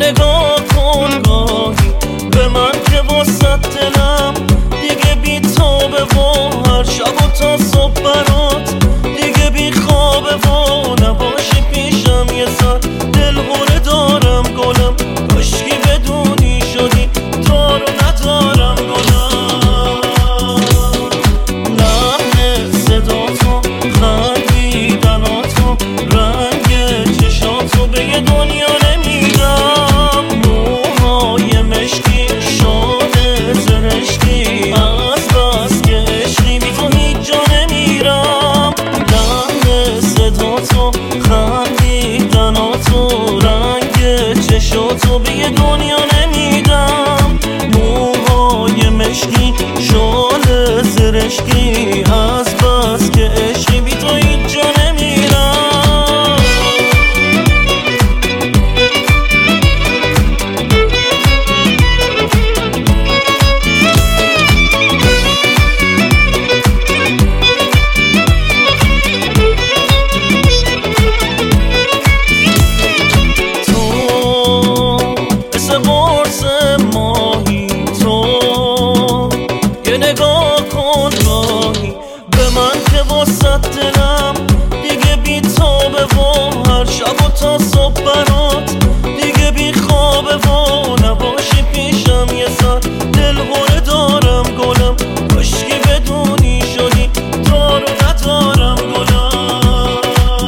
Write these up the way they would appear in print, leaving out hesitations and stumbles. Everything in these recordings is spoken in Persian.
نگاه کن گاهی به من که واسه دلم دیگه بی تابه و هر شب و تا صبح برات دیگه بی خوابه و نباشی پیشم یه سر دلهوره دارم گلم کاشکی بدونی شدی دارو ندارم گلم لحن صداتو خندیدناتو رنگ چشاتو به یه دنیا نمیدم موهای مشکی شانه زرشکی از بس که عشقی بی تو هیچ جا نمیرم لحن صداتو خندیدناتو رنگ چشاتو به یه دنیا نمیدم موهای مشکی شانه زرشکی از بس که عشقی بی تو هیچ جا نمیرم نگاه کن گاهی به من که واسه دلم دیگه بی تابه و هر شب و تا صبح برات دیگه بی خوابه و نباشی پیشم یه سر دلهوره دارم گلم کاشکی بدونی شدی دارو ندارم گلم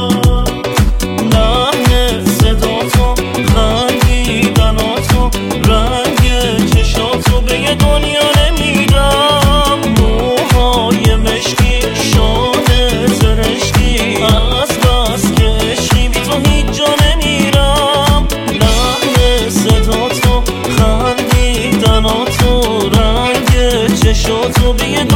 لحن صداتو خندیدناتو رنگ چشاتو به یه دنیا نمیدم موهای مشکی شانه زرشکی از بس که عشقی بی تو هیچ جا نمیرم لحن صداتو خندیدناتو رنگ چشاتو به یه